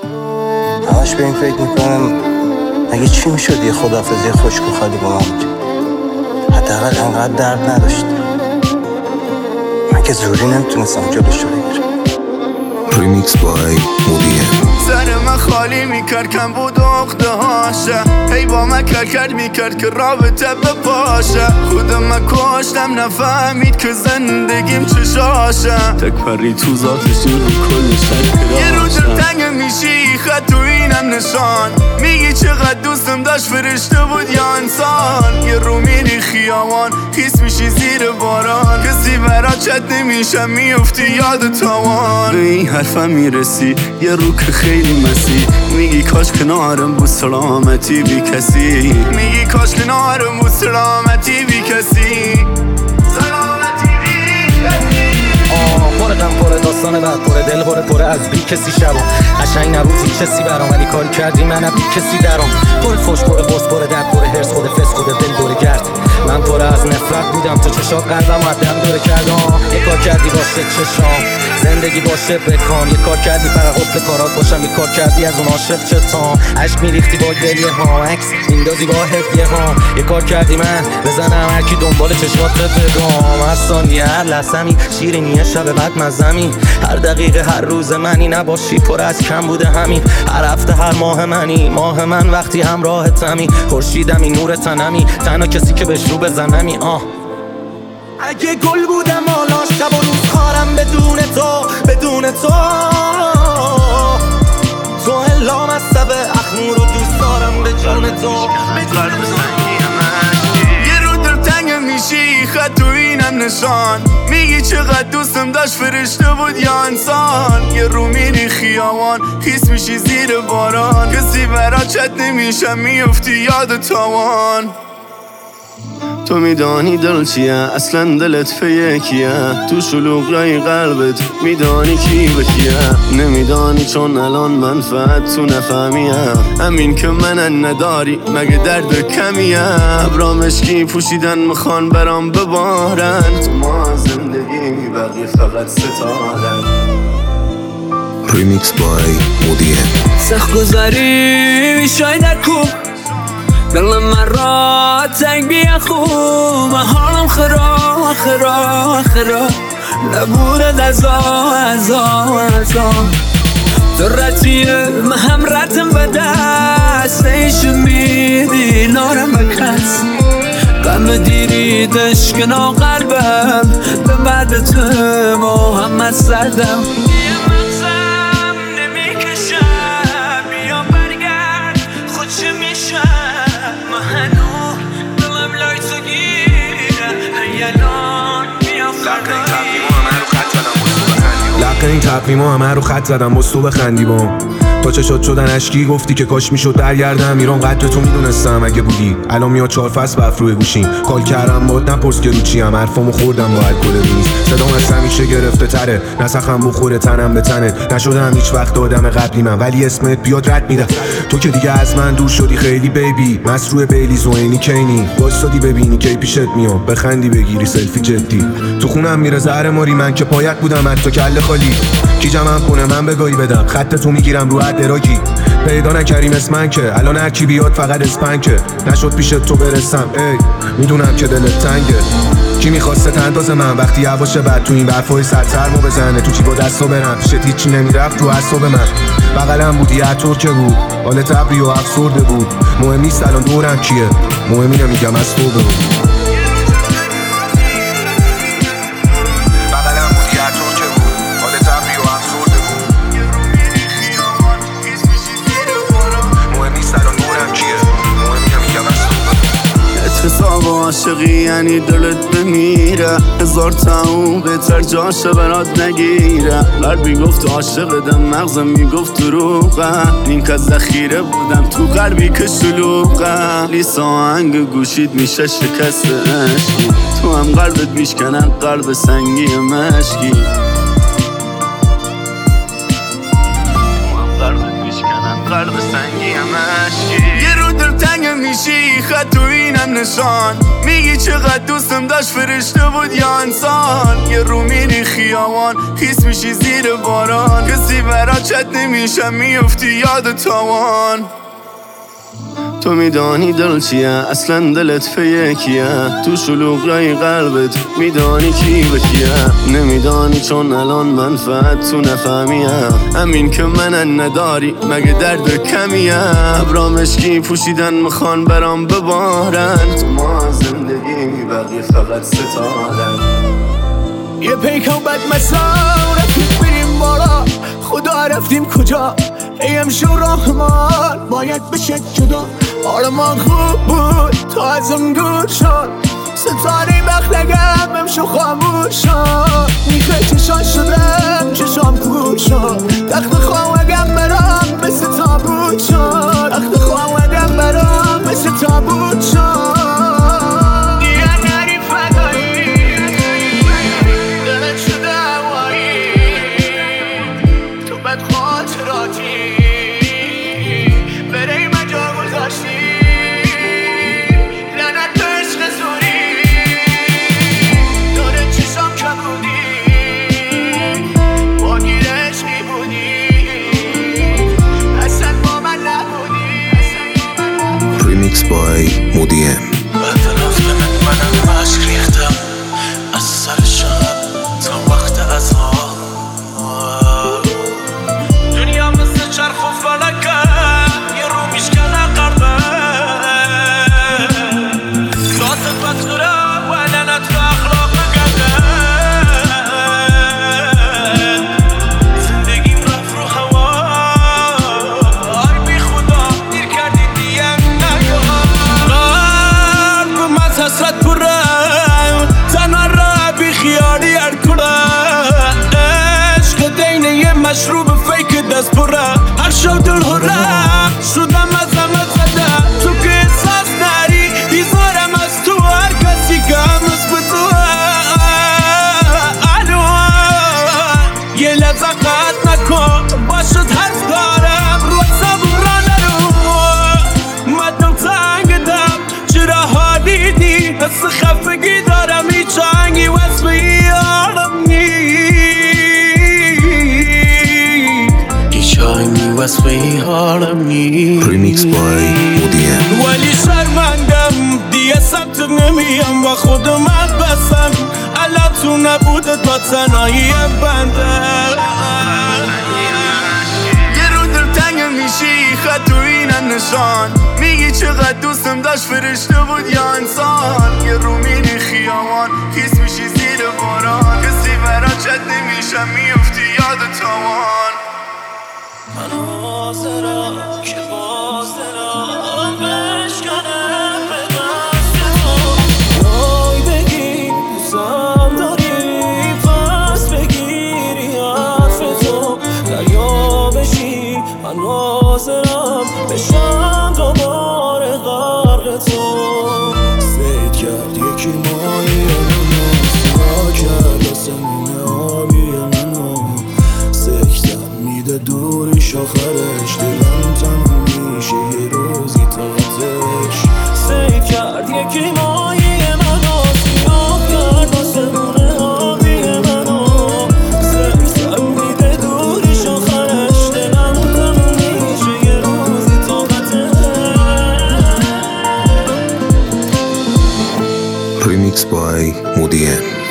همش به این فکر میکنم اگه چی میشد یه خداحافظی خشک و خالی با ما میکرد. حداقل انقدر درد نداشت. من که زوری نمیتونستم جلوش رو بگیرم. ریمیکس بای مودیه. سر من خالی میکرد کم بود اخته هاشه، هی با من کرد میکرد که رابطه بپاشه. خودم من کشتم نفهمید که زندگیم چشاشه. تک پری تو ذاتش این رو کل شکراشه. یه رو دلتنگ میشی خط تو اینم نشان، میگی چقدر دوستم داشت فرشته بود یا انسان. یه رو میری خیابان خیس میشی زیر باران، کسی برا چت نمیشه میفتی یاد تاوان. به این حرفم میرسی یه رو که خیلی مسی، میگی کاش کنارم بود سلامتی بی کسی. میگی کاش کنارم بود سلامتی بی کسی. پر غم پر داستان بعد پر دل پر از بی کسی شبم قشنگ نبودی کسی برام ولی کار کردی من بی کسی درام. پر فوش پر بوس پر درد پر هرس خود فس خود دل دور گرد. من پر از نفرت بودم تو چشات قلبم عدم دور کردم. یه کار کردی باشه چشام زندگی باشه بکام، یه کار کردی برای قفل کارات باشم، یه کار کردی از اون عاشق چتام. عشق میریختی با گریه ها عکس میندازی با هدیه ها. یه کار کردی من بزنم هرکی دنبال چشمات بگم. هر ثانیه هر لحظه‌می شیرینیه شب بعد مزمی، هر دقیقه هر روز منی نباشی پر از کم بوده همین. هر هفته هر ماه منی ماه من وقتی همراهتمی. خورشیدمی نور تنمی تنها کسی که بهش رو بزنمی. اگه گل بودم حالا شب و روز خارم بدون تو تو الا مصب اخمور و دوست دارم به جون تو. یه رو دلتنگ میشی خط تو اینم نشان، میگی چقدر دوستم داشت فرشته بود یا انسان. یه رو میری خیابان خیس میشی زیر باران، کسی برا چت نمیشه میفتی یاد تاوان. تو میدانی دل چیه اصلا دلت به کیه، تو شلوغای قلبت میدانی کی به کیه. نمیدانی چون الان منفعت تو نفهمیم، همین که من نداری مگه درد کمیه. ابرا مشکی پوشیدن میخوان برام ببارن، تو ما زندگی بقیه فقط ستارن. ریمیکس بای مودیه. سخت گذاری شاید در کوب دلم من را تنگ بیا خوب. من حالم خراب نبوده دزا تو رتیه من هم رتم به دست ایشون میدی نارم بکس. غم دیری دشکنا قلبم به بعد تو محمد سردم. لقه این تقویما همه رو خط زدم با تو بخندی بام. تا چشات شدن اشکی گفتی که کاش میشد برگردم ایران. قدر تو میدونستم اگه بودی الان میاد 4 فصل بف روی گوشیم. کال کردم باد نپرس که رو چیم، حرفامو خوردم با الکل ریز. صدام از همیشه گرفته تره نسخم بخوره تنم به تنت. نشدم هیچ وقت آدم قبلی من ولی اسمت بیاد رد میدم. تو که دیگه از من دور شدی خیلی بیبی، مسروع بیلیز و عینی کینی. وایسادی ببینی کی پیشت میام بخندی بگیری سلفی جدی. تو خونم میره زهر ماری من که پایک بودم حتی کله خالی. کی جمعم کنه من بگاهی بدم خط تو میگیرم رو دراگی. پیدا نکریم اسمن که الان هرکی بیاد فقط اسپنکه. نشد پیش تو برسم ای میدونم که دلت تنگه. کی میخواسته تنداز من وقتی هواشه بعد تو این برفای سرسرمو بزنه. تو چی با دستو برم پیشت هیچی نمیرفت رو اعصاب من. بغلم بودی عطور که بود حالت ابری و افسرده بود. مهم نیست الان دورم کیه، مهم اینه میگم از تو بمون. حساب عاشقی یعنی دلت بمیره، هزار تاون بهتر جاشه برات نگیره. قلبی گفت عاشقدم مغزم میگفت دروغه، نیم که ذخیره بودم تو قلبی که شلوغه. لیسا آهنگ گوشید میشه شکست عشقی، تو هم قلبت میشکنن قلب سنگی مشکی. قلب سنگی مشکی. یه رو دلتنگ میشی خط تو اینم نشان میگی چقدر دوستم داشت فرشته بود یا انسان یه رو میری خیابان خیس میشی زیر باران کسی برا چت نمیشم میفتی یاد تاوان تو میدانی دل چیه اصلا دلت به کیه تو شلوغ رای قلبت میدانی کی به کیه نمیدانی چون الان منفعت تو نفهمیم همین که من نداری مگه درد کمیه ابرا مشکی پوشیدن میخوان برام ببارن تو ما زندگی بقیه فقط ستارن یه پیکان بد مسا رفتیم بریم بالا خدا رفتیم کجا ایم شو رحمان باید بشه جدا حال ما خوب بود تا ازم گل شد ستاره مخلقم امشو خاموش شد میخه چشان شدم چشام کور شد تخت خواهدم برام مثل تابوت شد تخت خواهدم برام مثل تابوت شد Remix by Moody M. بعد رفت منم عشق ریختم از سر شب تا وقت اذان دنیا مثل چرخ و فلکه یه رو میشکنه قربه ذات بطوره و علنت و اخلاق گده زندگیم رفت رو هوا آی بی خدا دیر کردی دیم حسرت پرم تنها را بی خیالی هر کنم عشق دینه یه مشروب فیک دست پرم هر شو دل هرم شدم از همه زده تو که احساس نری بیزارم از تو هر کسی که همس به تو یه لحظه قطع نکن باشد حرف دارم رو صبور را نرو مدم تنگ دم چرا حالی دی حس خفگی دارم هیچ آهنگی وصفی یادم هیچ آهنگی وصفی حالم Remix by Moody M. ولی شرمندم دیگه سمت نمیم با خودم بسم الان تو نبوده تا تنهایی بنده یه رو دل تنگ میشی خط تو اینم نشان میگی چقدر دوستم داشت فرشته بود یا انسان یه رو میری خیابان خیس میشی زیر باران کسی برا چت نمیشم میفتی یاد تاوان من حاضرم که باز دلم بشکنم به دست تو وای بگی دوستم داری پس بگیری حرف تو دریا بشی من حاضرم بشم دوباره غرق تو سید کرد یکی مایی منو سیاه کرد آسمون آبی منو سکتم میده دوریش آخرش دلم تموم میشه یه روزی تاتش سید کرد یکی مایی منو سیاه کرد آسمون آبی منو سکتم میده دوریش آخرش دلم تموم میشه یه روزی تاتش Remix by Moody M.